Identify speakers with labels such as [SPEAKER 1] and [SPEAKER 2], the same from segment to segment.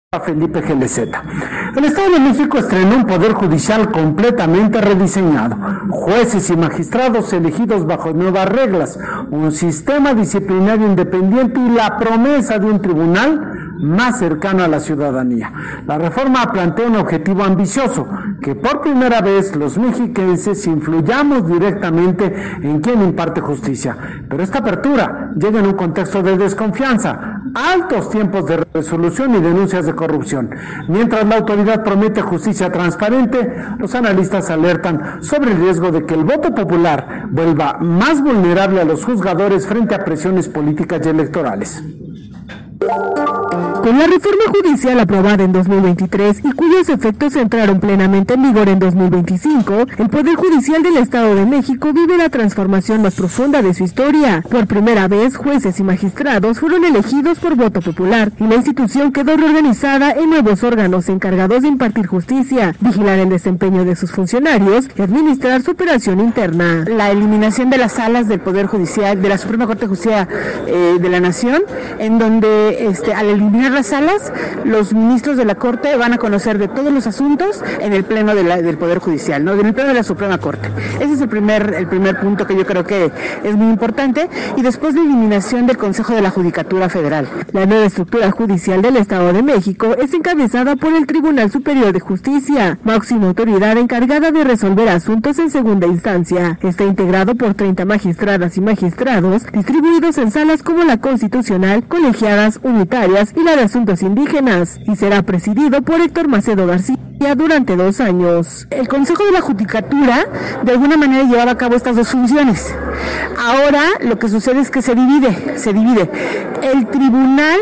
[SPEAKER 1] Felipe GLZ. El Estado de México estrenó un poder judicial completamente rediseñado, jueces y magistrados elegidos bajo nuevas reglas, un sistema disciplinario independiente y la promesa de un tribunal más cercano a la ciudadanía. La reforma plantea un objetivo ambicioso, que por primera vez los mexiquenses influyamos directamente en quien imparte justicia. Pero esta apertura llega en un contexto de desconfianza, altos tiempos de resolución y denuncias de corrupción. Mientras la autoridad promete justicia transparente, los analistas alertan sobre el riesgo de que el voto popular vuelva más vulnerable a los juzgadores frente a presiones políticas y electorales.
[SPEAKER 2] Con la reforma judicial aprobada en 2023 y cuyos efectos entraron plenamente en vigor en 2025, el Poder Judicial del Estado de México vive la transformación más profunda de su historia. Por primera vez, jueces y magistrados fueron elegidos por voto popular y la institución quedó reorganizada en nuevos órganos encargados de impartir justicia, vigilar el desempeño de sus funcionarios y administrar su operación interna.
[SPEAKER 3] La eliminación de las salas del Poder Judicial, de la Suprema Corte de Justicia de la Nación, en donde al eliminar las salas, los ministros de la Corte van a conocer de todos los asuntos en el pleno del Poder Judicial, ¿no? En el pleno de la Suprema Corte. Ese es el primer punto que yo creo que es muy importante. Y después la eliminación del Consejo de la Judicatura Federal.
[SPEAKER 2] La nueva estructura judicial del Estado de México es encabezada por el Tribunal Superior de Justicia, máxima autoridad encargada de resolver asuntos en segunda instancia. Está integrado por 30 magistradas y magistrados, distribuidos en salas como la Constitucional, colegiadas, unitarias y la de Asuntos Indígenas, y será presidido por Héctor Macedo García durante 2 años.
[SPEAKER 3] El Consejo de la Judicatura de alguna manera llevaba a cabo estas dos funciones. Ahora lo que sucede es que se divide. El tribunal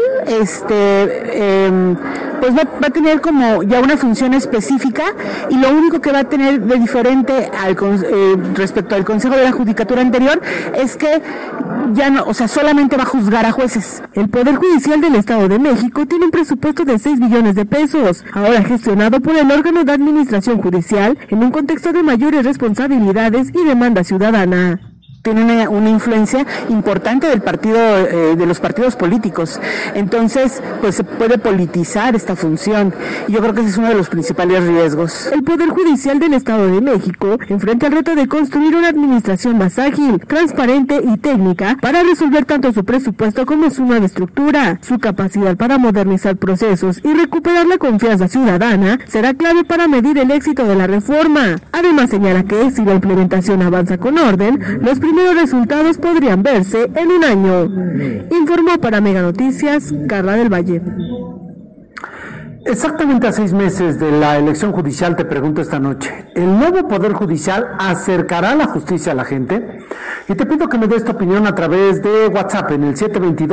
[SPEAKER 3] pues va a tener como ya una función específica, y lo único que va a tener de diferente respecto al Consejo de la Judicatura anterior es que ya no, solamente va a juzgar a jueces.
[SPEAKER 2] El Poder Judicial del Estado de México tiene un presupuesto de 6 billones de pesos, ahora gestionado por el órgano de administración judicial en un contexto de mayores responsabilidades y demanda ciudadana.
[SPEAKER 3] Tiene una influencia importante de los partidos políticos. Entonces, pues se puede politizar esta función. Y yo creo que ese es uno de los principales riesgos.
[SPEAKER 2] El Poder Judicial del Estado de México enfrenta el reto de construir una administración más ágil, transparente y técnica para resolver tanto su presupuesto como su nueva estructura. Su capacidad para modernizar procesos y recuperar la confianza ciudadana será clave para medir el éxito de la reforma. Además, señala que si la implementación avanza con orden, los primeros resultados podrían verse en 1 año. Informó para Mega Noticias, Carla del Valle.
[SPEAKER 1] Exactamente a 6 meses de la elección judicial, te pregunto esta noche, ¿el nuevo Poder Judicial acercará la justicia a la gente? Y te pido que me des tu opinión a través de WhatsApp en el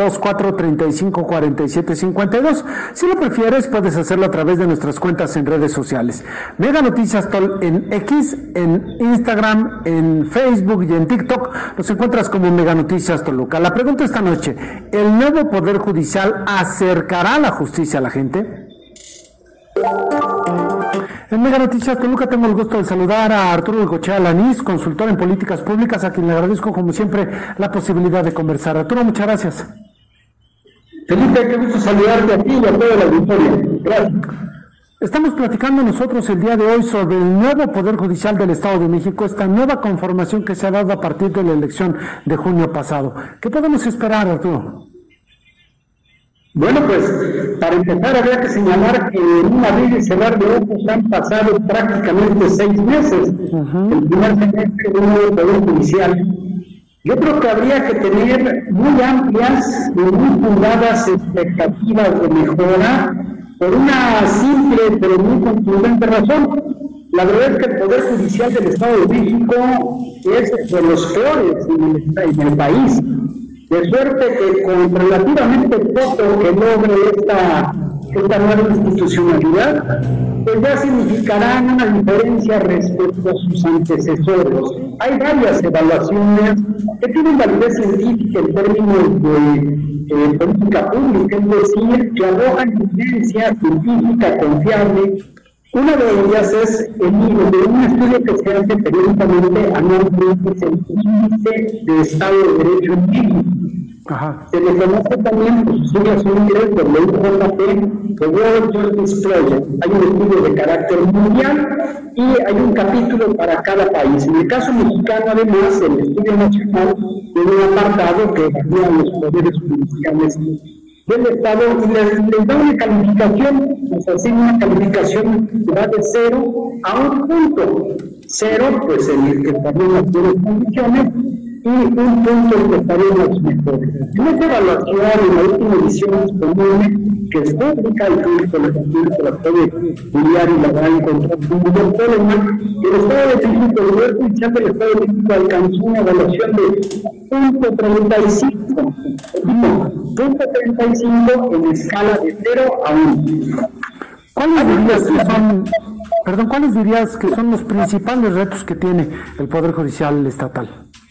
[SPEAKER 1] 722-435-4752. Si lo prefieres, puedes hacerlo a través de nuestras cuentas en redes sociales. Mega Noticias Tol en X, en Instagram, en Facebook y en TikTok. Los encuentras como Mega Noticias Toluca. La pregunta esta noche, ¿el nuevo Poder Judicial acercará la justicia a la gente? En Mega Noticias Toluca tengo el gusto de saludar a Arturo Goicoechea Alanís, consultor en políticas públicas, a quien le agradezco como siempre la posibilidad de conversar. Arturo, muchas gracias.
[SPEAKER 4] Felipe, qué gusto saludarte a ti y a toda la auditoría. Gracias.
[SPEAKER 1] Estamos platicando nosotros el día de hoy sobre el nuevo Poder Judicial del Estado de México, esta nueva conformación que se ha dado a partir de la elección de junio pasado. ¿Qué podemos esperar, Arturo?
[SPEAKER 4] Bueno, pues para empezar habría que señalar que en un abrir y cerrar de ojos han pasado prácticamente 6 meses, el primer semestre de un nuevo Poder Judicial. Yo creo que habría que tener muy amplias y muy fundadas expectativas de mejora por una simple pero muy contundente razón. La verdad es que el Poder Judicial del Estado de México es de los peores en el país. De suerte que con relativamente poco que logre esta nueva institucionalidad, pues ya significarán una diferencia respecto a sus antecesores. Hay varias evaluaciones que tienen validez científica en términos de política pública, es decir, que arrojan evidencia científica confiable. Una de ellas es de un estudio que se hace periódicamente anualmente, es el Índice de Estado de Derecho en México.
[SPEAKER 1] Ajá.
[SPEAKER 4] Se le conoce también por sus siglas en inglés, WJP, The World Justice Project. Hay un estudio de carácter mundial y hay un capítulo para cada país. En el caso mexicano, además, el estudio nacional tiene un apartado que evalúa los poderes judiciales del Estado y les da una calificación, nos asigna una calificación que va de 0 a 1 punto. 0, pues en el que estarían las peores condiciones, y 1 punto en que estarían las mejores. En esta evaluación, en la última edición disponible, que es pública y público la puede estudiar y la va a encontrar sin ningún problema, el Estado de México, el Poder Judicial del Estado de México alcanzó una evaluación de 0.35. 0.35 en escala de 0 a 1.
[SPEAKER 1] ¿Cuáles dirías que son los principales retos que tiene el Poder Judicial estatal?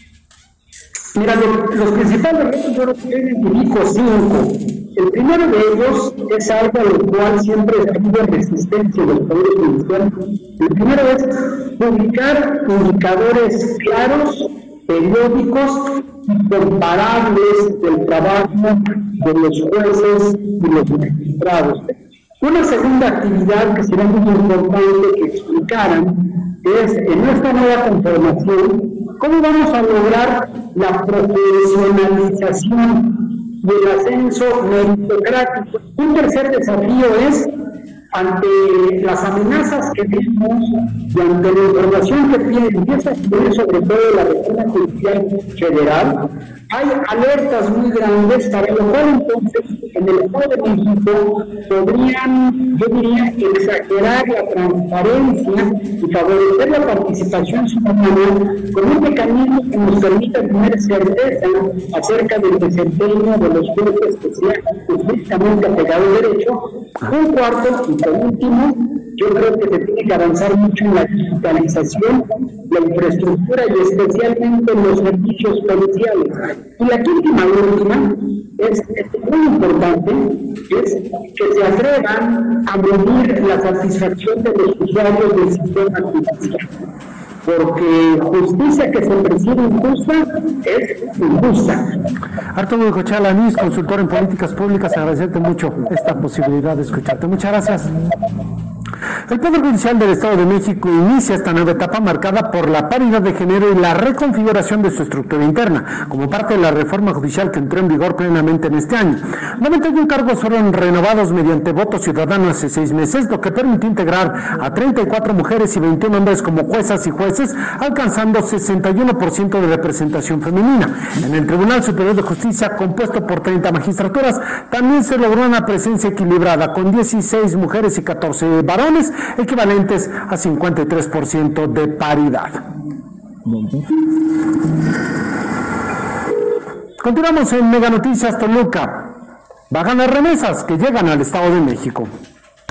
[SPEAKER 4] Mira, los principales retos yo los identifico 5. El primero de ellos es algo a lo cual siempre ha habido resistencia de los poderes judiciales. El primero es publicar indicadores claros, periódicos y comparables del trabajo de los jueces y los magistrados. Una segunda actividad que será muy importante que explicaran es, en esta nueva conformación, cómo vamos a lograr la profesionalización y el ascenso meritocrático. Un tercer desafío es, ante las amenazas que vimos y ante la información que empieza a tener sobre todo la reforma judicial federal, hay alertas muy grandes para lo cual entonces en el Estado de México podrían, yo diría, exagerar la transparencia y favorecer la participación ciudadana con un mecanismo que nos permita tener certeza acerca del desempeño de los jueces que sean estrictamente apegados al derecho. Un cuarto y por último, yo creo que se tiene que avanzar mucho en la digitalización, la infraestructura y especialmente en los servicios policiales. Y la última, es muy importante, es que se atrevan a medir la satisfacción de los usuarios del sistema judicial. Porque justicia que se percibe injusta es injusta.
[SPEAKER 1] Arturo Cochala, consultor en políticas públicas, agradecerte mucho esta posibilidad de escucharte. Muchas gracias. El Poder Judicial del Estado de México inicia esta nueva etapa marcada por la paridad de género y la reconfiguración de su estructura interna, como parte de la reforma judicial que entró en vigor plenamente en este año. 91 cargos fueron renovados mediante voto ciudadano hace 6 meses, lo que permitió integrar a 34 mujeres y 21 hombres como juezas y jueces, alcanzando 61% de representación femenina. En el Tribunal Superior de Justicia, compuesto por 30 magistraturas, también se logró una presencia equilibrada, con 16 mujeres y 14 varones, equivalentes a 53% de paridad. Continuamos en Mega Noticias Toluca. Bajan las remesas que llegan al Estado de México.